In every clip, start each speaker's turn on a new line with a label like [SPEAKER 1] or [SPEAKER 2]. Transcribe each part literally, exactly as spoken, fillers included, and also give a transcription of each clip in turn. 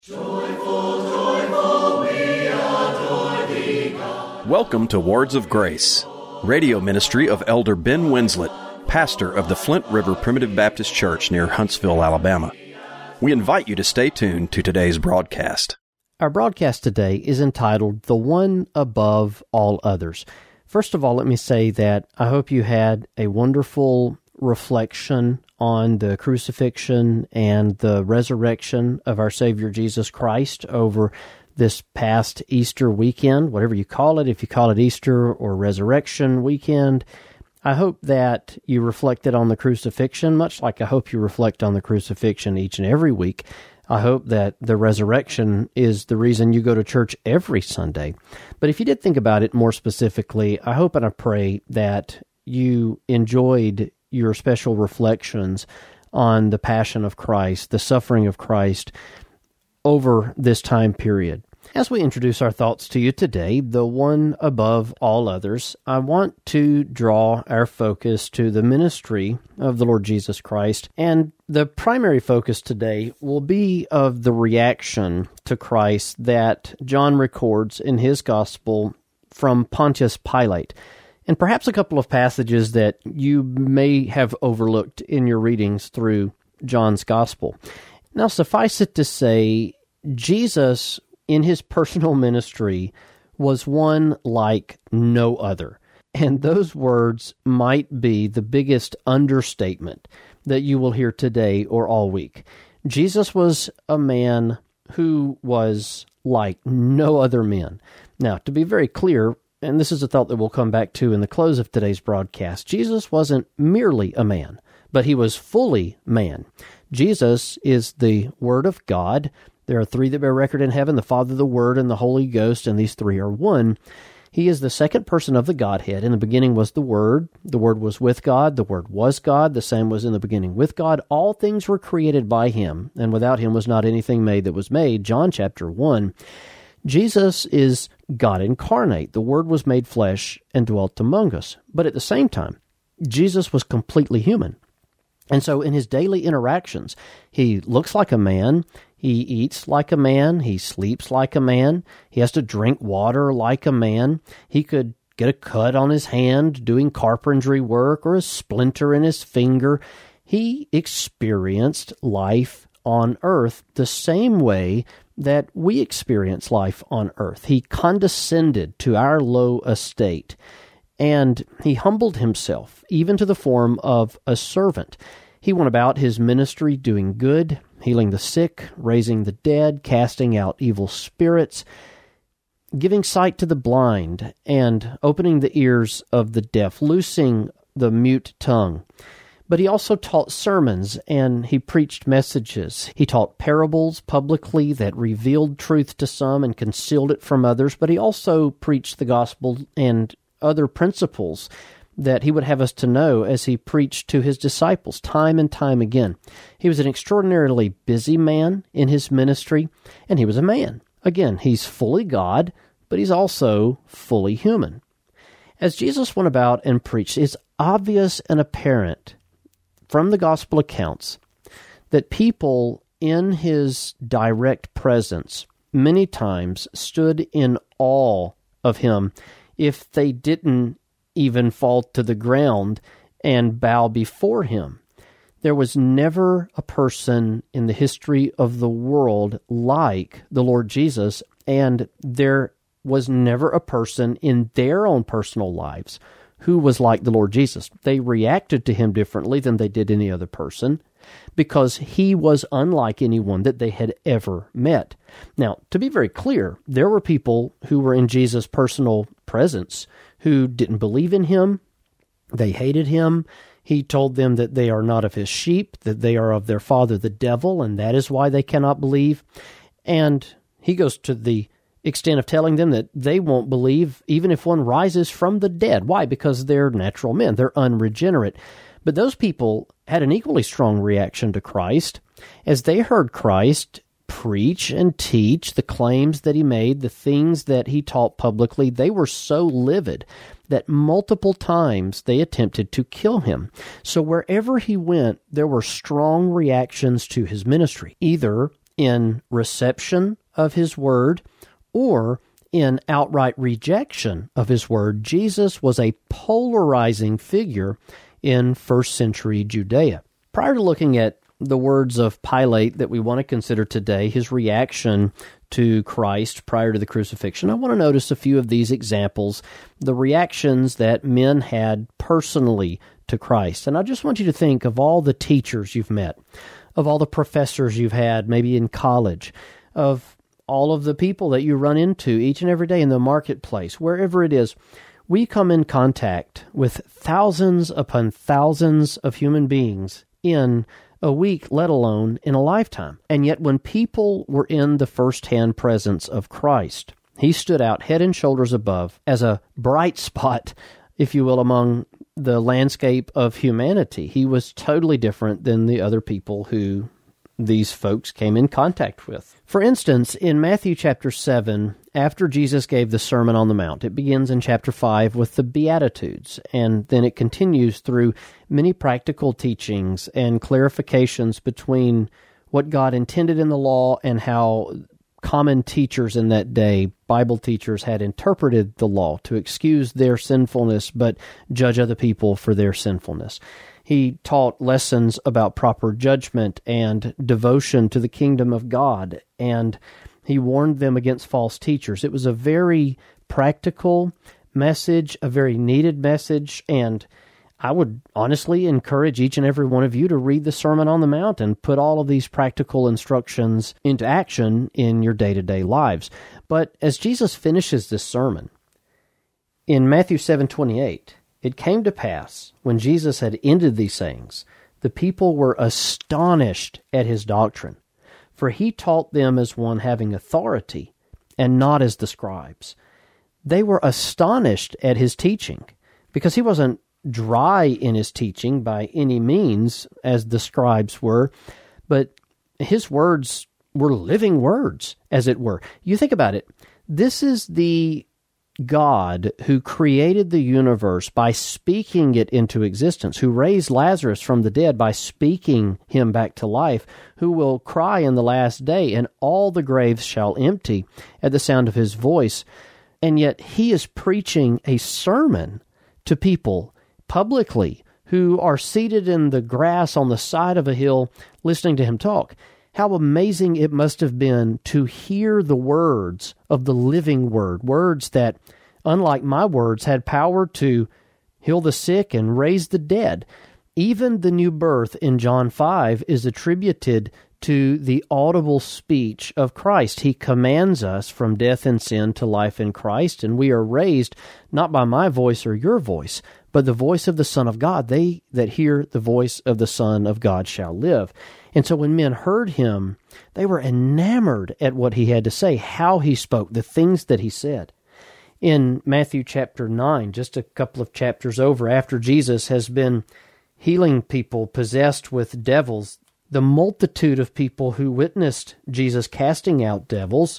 [SPEAKER 1] Joyful, joyful, we adore thee, God.
[SPEAKER 2] Welcome to Words of Grace, radio ministry of Elder Ben Winslet, pastor of the Flint River Primitive Baptist Church near Huntsville, Alabama. We invite you to stay tuned to today's broadcast.
[SPEAKER 3] Our broadcast today is entitled, The One Above All Others. First of all, let me say that I hope you had a wonderful reflection on the crucifixion and the resurrection of our Savior Jesus Christ over this past Easter weekend, whatever you call it, if you call it Easter or Resurrection weekend. I hope that you reflected on the crucifixion, much like I hope you reflect on the crucifixion each and every week. I hope that the resurrection is the reason you go to church every Sunday. But if you did think about it more specifically, I hope and I pray that you enjoyed your special reflections on the passion of Christ, the suffering of Christ over this time period. As we introduce our thoughts to you today, the one above all others, I want to draw our focus to the ministry of the Lord Jesus Christ, and the primary focus today will be of the reaction to Christ that John records in his gospel from Pontius Pilate, and perhaps a couple of passages that you may have overlooked in your readings through John's gospel. Now, suffice it to say, Jesus in his personal ministry was one like no other. And those words might be the biggest understatement that you will hear today or all week. Jesus was a man who was like no other man. Now, to be very clear, and this is a thought that we'll come back to in the close of today's broadcast, Jesus wasn't merely a man, but he was fully man. Jesus is the Word of God. There are three that bear record in heaven, the Father, the Word, and the Holy Ghost, and these three are one. He is the second person of the Godhead. In the beginning was the Word. The Word was with God. The Word was God. The same was in the beginning with God. All things were created by him, and without him was not anything made that was made. John chapter one. Jesus is God incarnate. The Word was made flesh and dwelt among us. But at the same time, Jesus was completely human. And so in his daily interactions, he looks like a man, he eats like a man, he sleeps like a man, he has to drink water like a man, he could get a cut on his hand doing carpentry work or a splinter in his finger. He experienced life on earth the same way that we experience life on earth. He condescended to our low estate, and he humbled himself, even to the form of a servant. He went about his ministry doing good, healing the sick, raising the dead, casting out evil spirits, giving sight to the blind, and opening the ears of the deaf, loosing the mute tongue. But he also taught sermons, and he preached messages. He taught parables publicly that revealed truth to some and concealed it from others, but he also preached the gospel and other principles that he would have us to know as he preached to his disciples time and time again. He was an extraordinarily busy man in his ministry, and he was a man. Again, he's fully God, but he's also fully human. As Jesus went about and preached, it's obvious and apparent from the gospel accounts that people in his direct presence many times stood in awe of him if they didn't even fall to the ground and bow before him. There was never a person in the history of the world like the Lord Jesus, and there was never a person in their own personal lives who was like the Lord Jesus. They reacted to him differently than they did any other person because he was unlike anyone that they had ever met. Now, to be very clear, there were people who were in Jesus' personal presence who didn't believe in him. They hated him. He told them that they are not of his sheep, that they are of their father the devil, and that is why they cannot believe. And he goes to the extent of telling them that they won't believe even if one rises from the dead. Why? Because they're natural men. They're unregenerate. But those people had an equally strong reaction to Christ. As they heard Christ preach and teach the claims that he made, the things that he taught publicly, they were so livid that multiple times they attempted to kill him. So wherever he went, there were strong reactions to his ministry, either in reception of his word or in outright rejection of his word. Jesus was a polarizing figure in first century Judea. Prior to looking at the words of Pilate that we want to consider today, his reaction to Christ prior to the crucifixion, I want to notice a few of these examples, the reactions that men had personally to Christ. And I just want you to think of all the teachers you've met, of all the professors you've had, maybe in college, of all of the people that you run into each and every day in the marketplace, wherever it is. We come in contact with thousands upon thousands of human beings in a week, let alone in a lifetime. And yet when people were in the first-hand presence of Christ, he stood out head and shoulders above as a bright spot, if you will, among the landscape of humanity. He was totally different than the other people who these folks came in contact with. For instance, in Matthew chapter seven, after Jesus gave the Sermon on the Mount, it begins in chapter five with the Beatitudes, and then it continues through many practical teachings and clarifications between what God intended in the law and how common teachers in that day, Bible teachers, had interpreted the law to excuse their sinfulness but judge other people for their sinfulness. He taught lessons about proper judgment and devotion to the kingdom of God, and he warned them against false teachers. It was a very practical message, a very needed message, and I would honestly encourage each and every one of you to read the Sermon on the Mount and put all of these practical instructions into action in your day-to-day lives. But as Jesus finishes this sermon, in Matthew seven twenty-eight, it came to pass, when Jesus had ended these sayings, the people were astonished at his doctrine, for he taught them as one having authority, and not as the scribes. They were astonished at his teaching, because he wasn't dry in his teaching by any means, as the scribes were, but his words were living words, as it were. You think about it. This is the God who created the universe by speaking it into existence, who raised Lazarus from the dead by speaking him back to life, who will cry in the last day, and all the graves shall empty at the sound of his voice. And yet he is preaching a sermon to people publicly who are seated in the grass on the side of a hill listening to him talk. How amazing it must have been to hear the words of the living word, words that, unlike my words, had power to heal the sick and raise the dead. Even the new birth in John five is attributed to the audible speech of Christ. He commands us from death and sin to life in Christ, and we are raised not by my voice or your voice, but the voice of the Son of God. They that hear the voice of the Son of God shall live. And so when men heard him, they were enamored at what he had to say, how he spoke, the things that he said. In Matthew chapter nine, just a couple of chapters over, after Jesus has been healing people possessed with devils, the multitude of people who witnessed Jesus casting out devils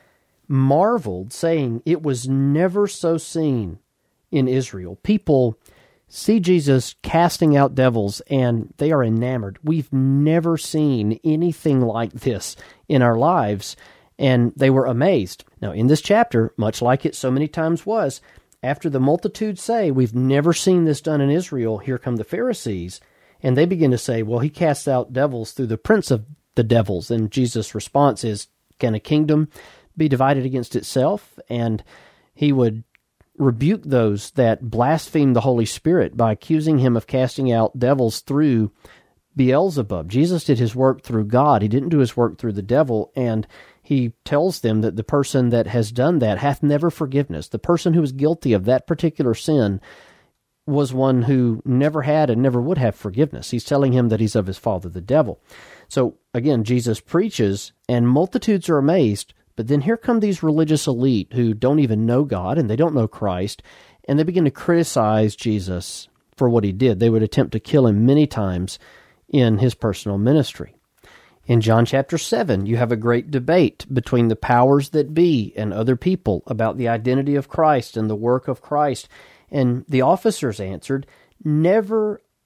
[SPEAKER 3] marveled, saying, "It was never so seen in Israel." People see Jesus casting out devils, and they are enamored. We've never seen anything like this in our lives, and they were amazed. Now, in this chapter, much like it so many times was, after the multitude say, "We've never seen this done in Israel," here come the Pharisees, and they begin to say, "Well, he casts out devils through the prince of the devils." And Jesus' response is, "Can a kingdom be divided against itself?" And he would rebuke those that blaspheme the Holy Spirit by accusing him of casting out devils through Beelzebub. Jesus did his work through God. He didn't do his work through the devil, and he tells them that the person that has done that hath never forgiveness. The person who is guilty of that particular sin was one who never had and never would have forgiveness. He's telling him that he's of his father, the devil. So, again, Jesus preaches, and multitudes are amazed. But then here come these religious elite who don't even know God and they don't know Christ, and they begin to criticize Jesus for what he did. They would attempt to kill him many times in his personal ministry. In John chapter seven, you have a great debate between the powers that be and other people about the identity of Christ and the work of Christ. And the officers answered, "Never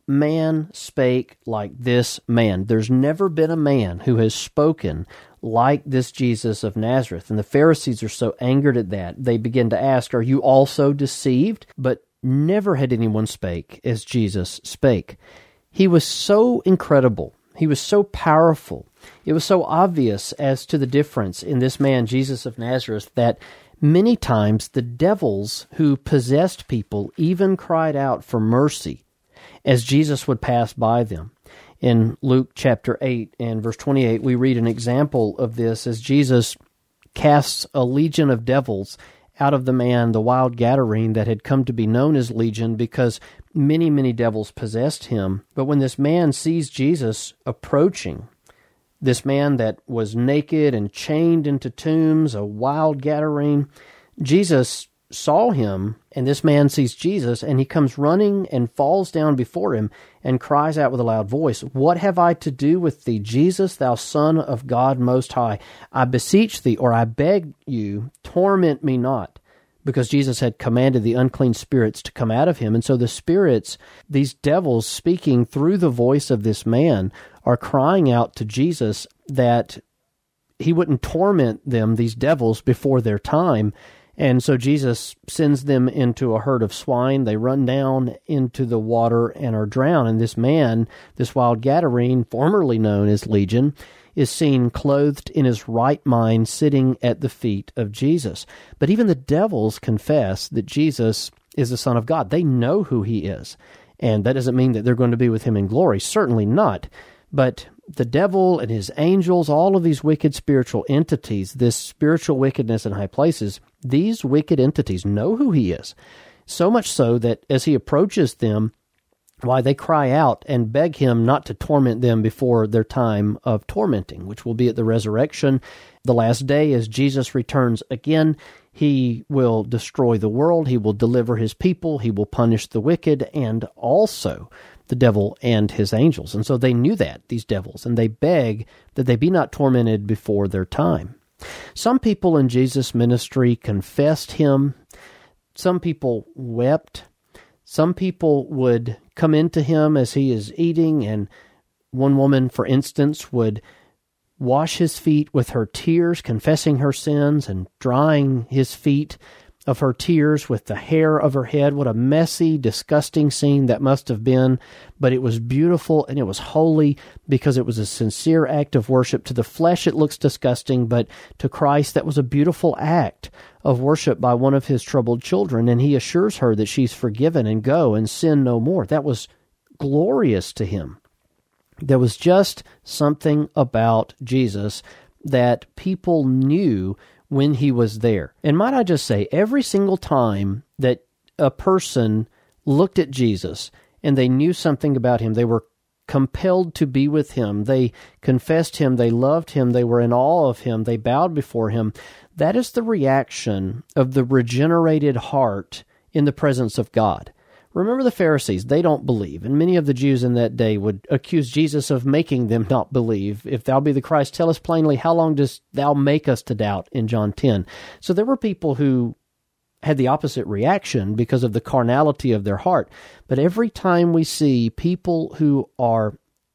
[SPEAKER 3] man spake like this man. There's never been a man who has spoken like this Jesus of Nazareth. And the Pharisees are so angered at that, they begin to ask, are you also deceived? But never had anyone spake as Jesus spake. He was so incredible. He was so powerful. It was so obvious as to the difference in this man, Jesus of Nazareth, that many times the devils who possessed people even cried out for mercy as Jesus would pass by them. In Luke chapter eight and verse twenty-eight, we read an example of this as Jesus casts a legion of devils out of the man, the wild Gadarene, that had come to be known as Legion because many, many devils possessed him. But when this man sees Jesus approaching, this man that was naked and chained into tombs, a wild Gadarene, Jesus saw him, and this man sees Jesus, and he comes running and falls down before him and cries out with a loud voice, "What have I to do with thee, Jesus, thou Son of God Most High? I beseech thee, or I beg you, torment me not." Because Jesus had commanded the unclean spirits to come out of him. And so the spirits, these devils speaking through the voice of this man, are crying out to Jesus that he wouldn't torment them, these devils, before their time. And so Jesus sends them into a herd of swine. They run down into the water and are drowned. And this man, this wild Gadarene, formerly known as Legion, is seen clothed in his right mind, sitting at the feet of Jesus. But even the devils confess that Jesus is the Son of God. They know who he is. And that doesn't mean that they're going to be with him in glory. Certainly not. But the devil and his angels, all of these wicked spiritual entities, this spiritual wickedness in high places, these wicked entities know who he is. So much so that as he approaches them, why, they cry out and beg him not to torment them before their time of tormenting, which will be at the resurrection. The last day, as Jesus returns again, he will destroy the world, he will deliver his people, he will punish the wicked, and also the devil and his angels. And so they knew that, these devils, and they beg that they be not tormented before their time. Some people in Jesus' ministry confessed him. Some people wept. Some people would come into him as he is eating, and one woman, for instance, would wash his feet with her tears, confessing her sins and drying his feet of her tears with the hair of her head. What a messy, disgusting scene that must have been, but it was beautiful and it was holy because it was a sincere act of worship. To the flesh it looks disgusting, but to Christ that was a beautiful act of worship by one of his troubled children, and he assures her that she's forgiven and go and sin no more. That was glorious to him. There was just something about Jesus that people knew when he was there. And might I just say, every single time that a person looked at Jesus and they knew something about him, they were compelled to be with him, they confessed him, they loved him, they were in awe of him, they bowed before him. That is the reaction of the regenerated heart in the presence of God. Remember the Pharisees, they don't believe, and many of the Jews in that day would accuse Jesus of making them not believe. If thou be the Christ, tell us plainly, how long dost thou make us to doubt, in John ten. So there were people who had the opposite reaction because of the carnality of their heart. But every time we see people who are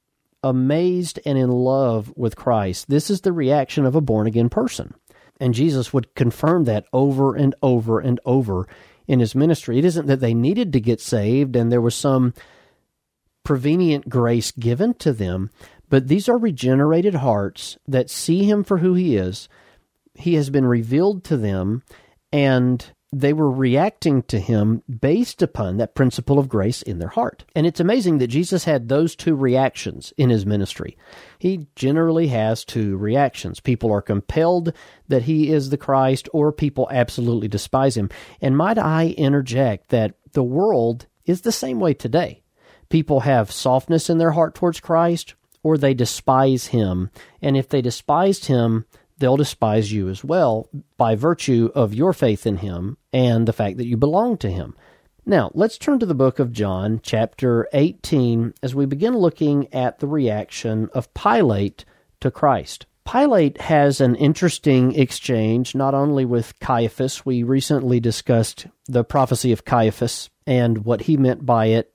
[SPEAKER 3] amazed and in love with Christ, this is the reaction of a born-again person. And Jesus would confirm that over and over and over in his ministry. It isn't that they needed to get saved and there was some prevenient grace given to them, but these are regenerated hearts that see him for who he is. He has been revealed to them, and they were reacting to him based upon that principle of grace in their heart. And it's amazing that Jesus had those two reactions in his ministry. He generally has two reactions. People are compelled that he is the Christ, or people absolutely despise him. And might I interject that the world is the same way today. People have softness in their heart towards Christ, or they despise him. And if they despised him, they'll despise you as well by virtue of your faith in him and the fact that you belong to him. Now, let's turn to the book of John, chapter eighteen, as we begin looking at the reaction of Pilate to Christ. Pilate has an interesting exchange, not only with Caiaphas. We recently discussed the prophecy of Caiaphas and what he meant by it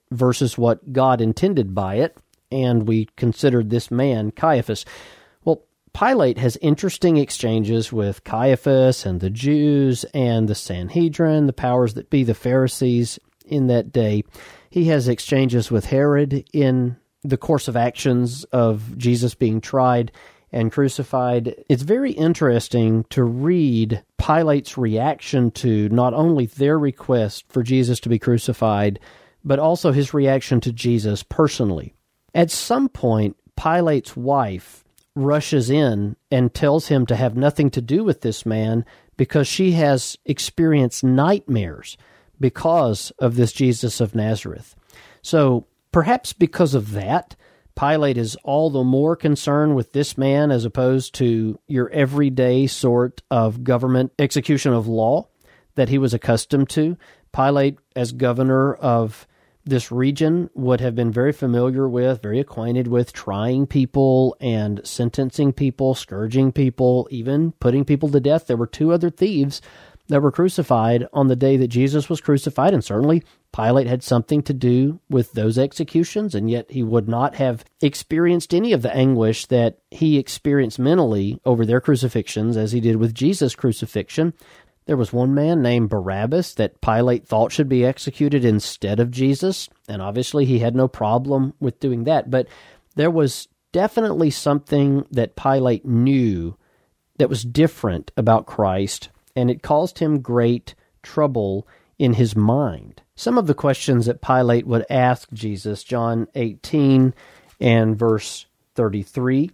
[SPEAKER 3] versus what God intended by it, and we considered this man Caiaphas. Well, Pilate has interesting exchanges with Caiaphas and the Jews and the Sanhedrin, the powers that be, the Pharisees in that day. He has exchanges with Herod in the course of actions of Jesus being tried and crucified. It's very interesting to read Pilate's reaction to not only their request for Jesus to be crucified, but also his reaction to Jesus personally. At some point, Pilate's wife rushes in and tells him to have nothing to do with this man because she has experienced nightmares because of this Jesus of Nazareth. So perhaps because of that, Pilate is all the more concerned with this man as opposed to your everyday sort of government execution of law that he was accustomed to. Pilate, as governor of this region, would have been very familiar with, very acquainted with trying people and sentencing people, scourging people, even putting people to death. There were two other thieves that were crucified on the day that Jesus was crucified, and certainly Pilate had something to do with those executions, and yet he would not have experienced any of the anguish that he experienced mentally over their crucifixions as he did with Jesus' crucifixion. There was one man named Barabbas that Pilate thought should be executed instead of Jesus, and obviously he had no problem with doing that, but there was definitely something that Pilate knew that was different about Christ, and it caused him great trouble in his mind. Some of the questions that Pilate would ask Jesus, John eighteen and verse thirty-three,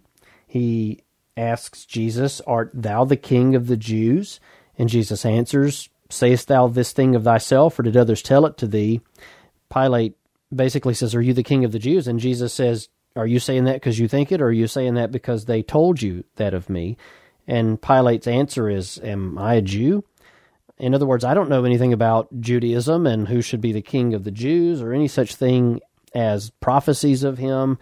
[SPEAKER 3] he asks Jesus, "Art thou the king of the Jews?" And Jesus answers, "Sayest thou this thing of thyself, or did others tell it to thee?" Pilate basically says, "Are you the king of the Jews?" And Jesus says, "Are you saying that because you think it, or are you saying that because they told you that of me?" And Pilate's answer is, "Am I a Jew?" In other words, I don't know anything about Judaism and who should be the king of the Jews or any such thing as prophecies of him.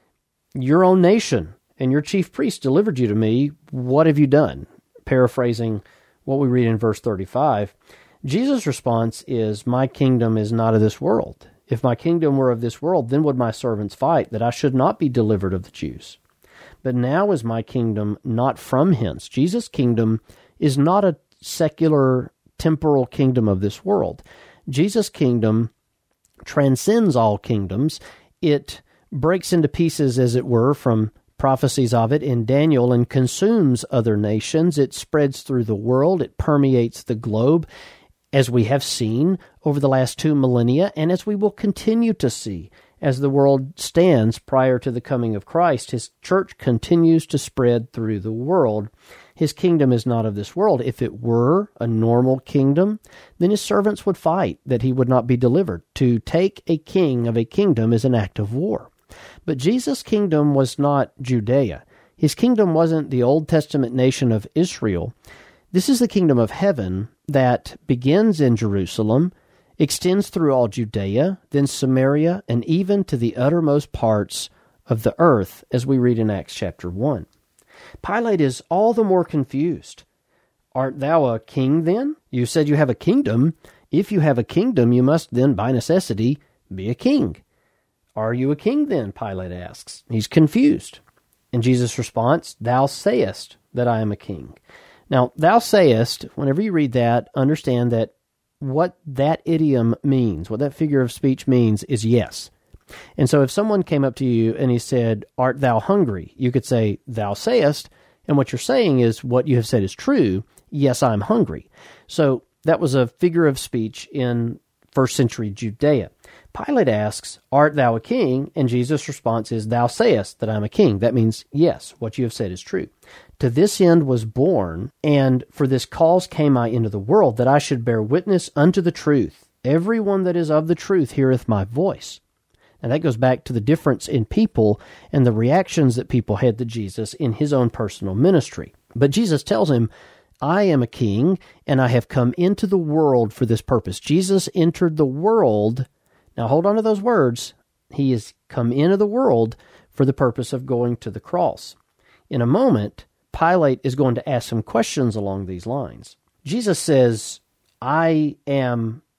[SPEAKER 3] Your own nation and your chief priest delivered you to me. What have you done? Paraphrasing what we read in verse thirty-five. Jesus' response is, "My kingdom is not of this world. If my kingdom were of this world, then would my servants fight, that I should not be delivered of the Jews. But now is my kingdom not from hence." Jesus' kingdom is not a secular, temporal kingdom of this world. Jesus' kingdom transcends all kingdoms. It breaks into pieces, as it were, from prophecies of it in Daniel and consumes other nations. It spreads through the world. It permeates the globe, as we have seen over the last two millennia, and as we will continue to see as the world stands prior to the coming of Christ. His church continues to spread through the world. His kingdom is not of this world. If it were a normal kingdom, then his servants would fight that he would not be delivered. To take a king of a kingdom is an act of war. But Jesus' kingdom was not Judea. His kingdom wasn't the Old Testament nation of Israel. This is the kingdom of heaven that begins in Jerusalem, extends through all Judea, then Samaria, and even to the uttermost parts of the earth, as we read in Acts chapter one. Pilate is all the more confused. "Art thou a king then? You said you have a kingdom. If you have a kingdom, you must then, by necessity, be a king." "Are you a king then?" Pilate asks. He's confused. And Jesus' response, "Thou sayest that I am a king." Now, "thou sayest," whenever you read that, understand that what that idiom means, what that figure of speech means, is yes. And so if someone came up to you and he said, "Art thou hungry?" you could say, "Thou sayest," and what you're saying is what you have said is true. Yes, I'm hungry. So that was a figure of speech in first century Judea. Pilate asks, "Art thou a king?" And Jesus' response is, "Thou sayest that I'm a king." That means, yes, what you have said is true. "To this end was born, and for this cause came I into the world, that I should bear witness unto the truth. Everyone that is of the truth heareth my voice." And that goes back to the difference in people and the reactions that people had to Jesus in his own personal ministry. But Jesus tells him, "I am a king, and I have come into the world for this purpose." Jesus entered the world. Now hold on to those words. He has come into the world for the purpose of going to the cross. In a moment, Pilate is going to ask some questions along these lines. Jesus says, "I am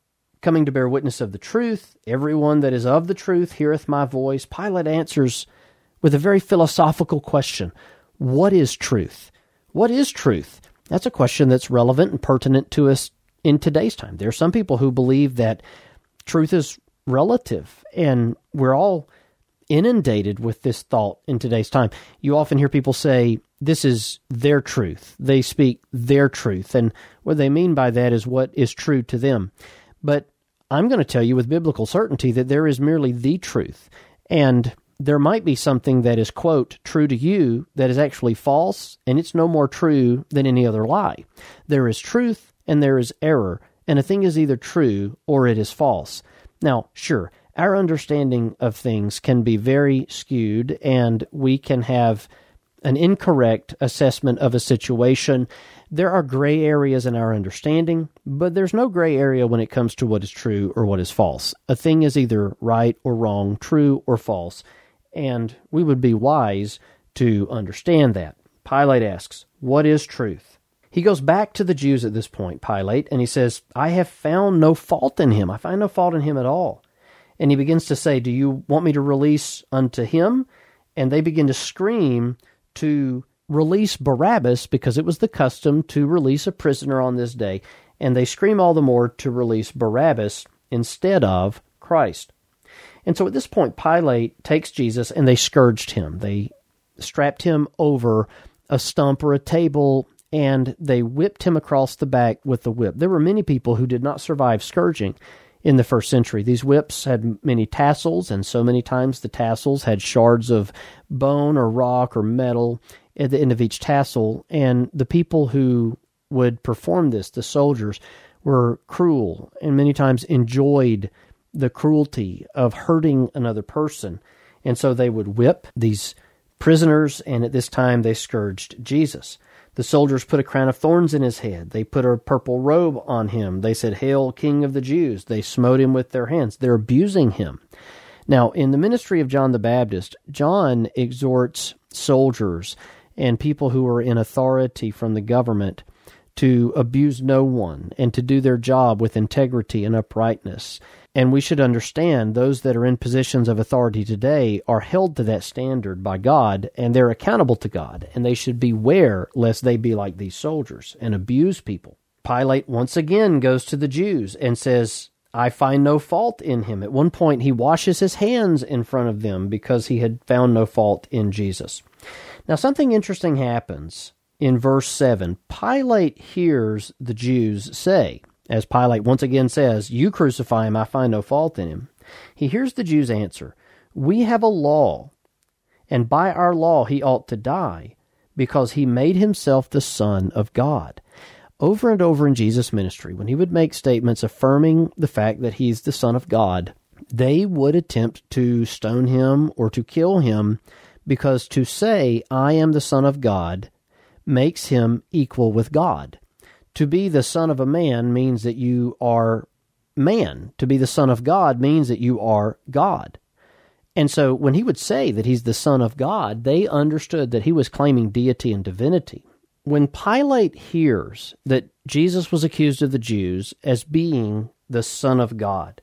[SPEAKER 3] coming to bear witness of the truth. Everyone that is of the truth heareth my voice. Pilate answers with a very philosophical question. What is truth? What is truth? That's a question that's relevant and pertinent to us in today's time. There are some people who believe that truth is relative, and we're all inundated with this thought in today's time. You often hear people say, this is their truth. They speak their truth, and what they mean by that is what is true to them. But I'm going to tell you with biblical certainty that there is merely the truth, and there might be something that is, quote, true to you that is actually false, and it's no more true than any other lie. There is truth and there is error, and a thing is either true or it is false. Now, sure, our understanding of things can be very skewed, and we can have an incorrect assessment of a situation. There are gray areas in our understanding, but there's no gray area when it comes to what is true or what is false. A thing is either right or wrong, true or false, and we would be wise to understand that. Pilate asks, what is truth? He goes back to the Jews at this point, Pilate, and he says, I have found no fault in him. I find no fault in him at all. And he begins to say, do you want me to release unto him? And they begin to scream to release Barabbas, because it was the custom to release a prisoner on this day. And they scream all the more to release Barabbas instead of Christ. And so at this point, Pilate takes Jesus and they scourged him. They strapped him over a stump or a table, and they whipped him across the back with the whip. There were many people who did not survive scourging in the first century. These whips had many tassels, and so many times the tassels had shards of bone or rock or metal at the end of each tassel, and the people who would perform this, the soldiers, were cruel and many times enjoyed the cruelty of hurting another person. And so they would whip these prisoners, and at this time they scourged Jesus. The soldiers put a crown of thorns in his head. They put a purple robe on him. They said, Hail, King of the Jews. They smote him with their hands. They're abusing him. Now, in the ministry of John the Baptist, John exhorts soldiers and people who are in authority from the government to abuse no one and to do their job with integrity and uprightness. And we should understand those that are in positions of authority today are held to that standard by God, and they're accountable to God, and they should beware lest they be like these soldiers and abuse people. Pilate once again goes to the Jews and says, I find no fault in him. At one point, he washes his hands in front of them because he had found no fault in Jesus. Now, something interesting happens in verse seven. Pilate hears the Jews say, as Pilate once again says, you crucify him, I find no fault in him. He hears the Jews answer, we have a law, and by our law he ought to die, because he made himself the Son of God. Over and over in Jesus' ministry, when he would make statements affirming the fact that he's the Son of God, they would attempt to stone him or to kill him, because to say, I am the Son of God, makes him equal with God. To be the son of a man means that you are man. To be the son of God means that you are God. And so when he would say that he's the Son of God, they understood that he was claiming deity and divinity. When Pilate hears that Jesus was accused of the Jews as being the Son of God,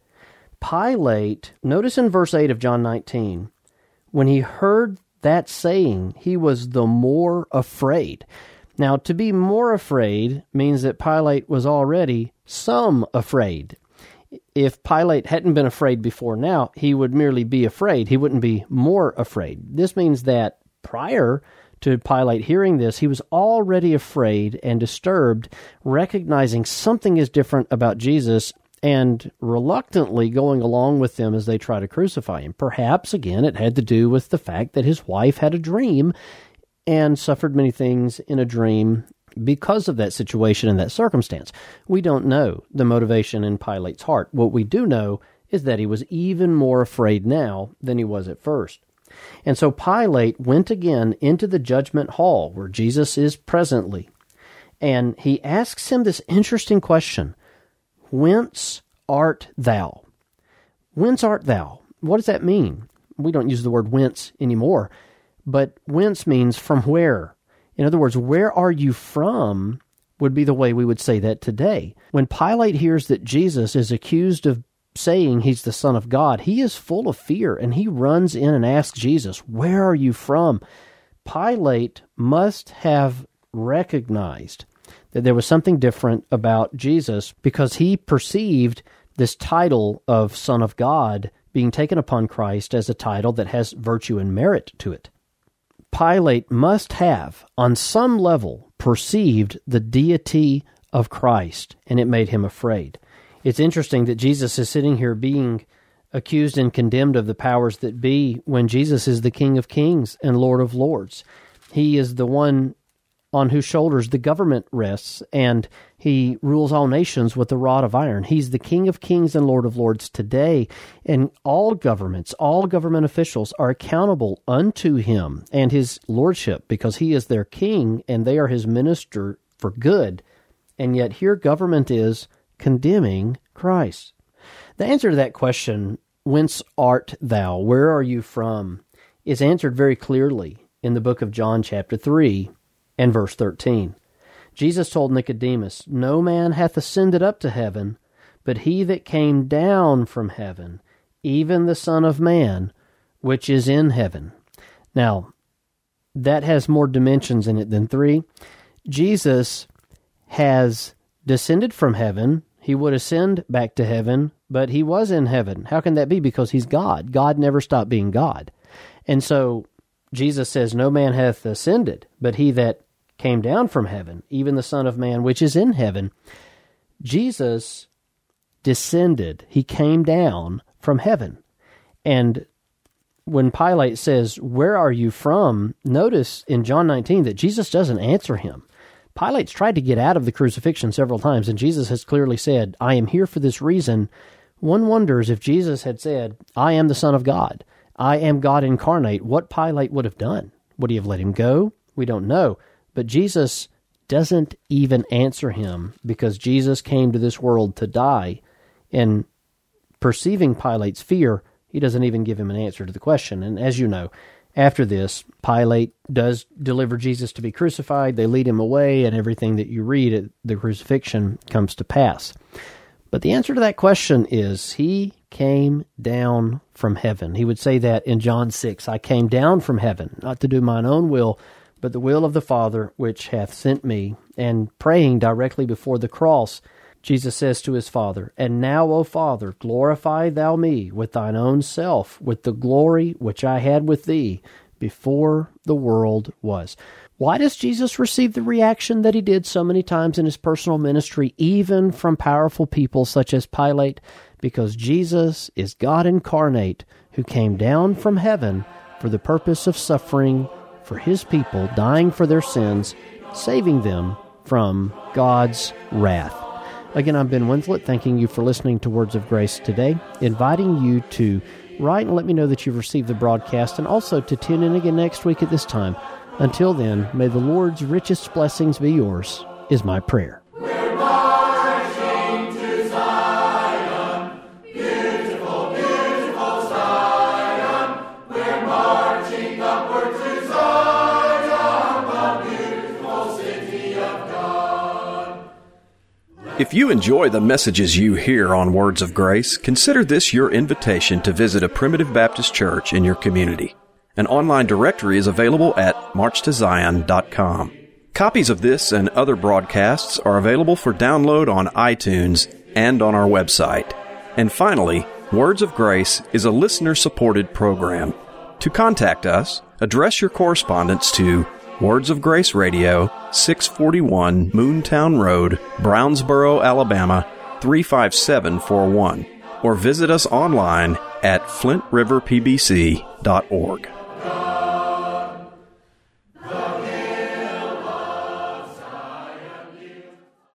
[SPEAKER 3] Pilate, notice in verse eight of John nineteen, when he heard that saying, he was the more afraid. Now, to be more afraid means that Pilate was already some afraid. If Pilate hadn't been afraid before now, he would merely be afraid. He wouldn't be more afraid. This means that prior to Pilate hearing this, he was already afraid and disturbed, recognizing something is different about Jesus and reluctantly going along with them as they try to crucify him. Perhaps, again, it had to do with the fact that his wife had a dream and suffered many things in a dream because of that situation and that circumstance. We don't know the motivation in Pilate's heart. What we do know is that he was even more afraid now than he was at first. And so Pilate went again into the judgment hall where Jesus is presently, and he asks him this interesting question, Whence art thou? Whence art thou? What does that mean? We don't use the word whence anymore. But whence means from where. In other words, where are you from would be the way we would say that today. When Pilate hears that Jesus is accused of saying he's the Son of God, he is full of fear, and he runs in and asks Jesus, "Where are you from?" Pilate must have recognized that there was something different about Jesus because he perceived this title of Son of God being taken upon Christ as a title that has virtue and merit to it. Pilate must have, on some level, perceived the deity of Christ, and it made him afraid. It's interesting that Jesus is sitting here being accused and condemned of the powers that be when Jesus is the King of Kings and Lord of Lords. He is the one on whose shoulders the government rests, and he rules all nations with a rod of iron. He's the King of Kings and Lord of Lords today, and all governments, all government officials are accountable unto him and his lordship because he is their king and they are his minister for good. And yet here government is condemning Christ. The answer to that question, "Whence art thou? Where are you from?" is answered very clearly in the book of John chapter three and verse thirteen. Jesus told Nicodemus, "No man hath ascended up to heaven, but he that came down from heaven, even the Son of Man, which is in heaven." Now, that has more dimensions in it than three. Jesus has descended from heaven. He would ascend back to heaven, but he was in heaven. How can that be? Because he's God. God never stopped being God. And so Jesus says, "No man hath ascended, but he that came down from heaven, even the Son of Man, which is in heaven." Jesus descended. He came down from heaven. And when Pilate says, "Where are you from?" notice in John nineteen that Jesus doesn't answer him. Pilate's tried to get out of the crucifixion several times, and Jesus has clearly said, "I am here for this reason." One wonders if Jesus had said, "I am the Son of God, I am God incarnate," what Pilate would have done. Would he have let him go? We don't know. But Jesus doesn't even answer him because Jesus came to this world to die. And perceiving Pilate's fear, he doesn't even give him an answer to the question. And as you know, after this, Pilate does deliver Jesus to be crucified. They lead him away, and everything that you read at the crucifixion comes to pass. But the answer to that question is, he came down from heaven. He would say that in John six, "I came down from heaven, not to do mine own will, but the will of the Father which hath sent me." And praying directly before the cross, Jesus says to his Father, "And now, O Father, glorify thou me with thine own self, with the glory which I had with thee before the world was." Why does Jesus receive the reaction that he did so many times in his personal ministry, even from powerful people such as Pilate? Because Jesus is God incarnate who came down from heaven for the purpose of suffering for his people, dying for their sins, saving them from God's wrath. Again, I'm Ben Winslett, thanking you for listening to Words of Grace today, inviting you to write and let me know that you've received the broadcast, and also to tune in again next week at this time. Until then, may the Lord's richest blessings be yours, is my prayer.
[SPEAKER 1] We're marching to Zion, beautiful, beautiful Zion. We're marching upward to Zion, the beautiful city of God.
[SPEAKER 2] If you enjoy the messages you hear on Words of Grace, consider this your invitation to visit a Primitive Baptist church in your community. An online directory is available at march to zion dot com. Copies of this and other broadcasts are available for download on iTunes and on our website. And finally, Words of Grace is a listener-supported program. To contact us, address your correspondence to Words of Grace Radio, six forty-one Moontown Road, Brownsboro, Alabama, three five seven four one, or visit us online at flint river p b c dot org.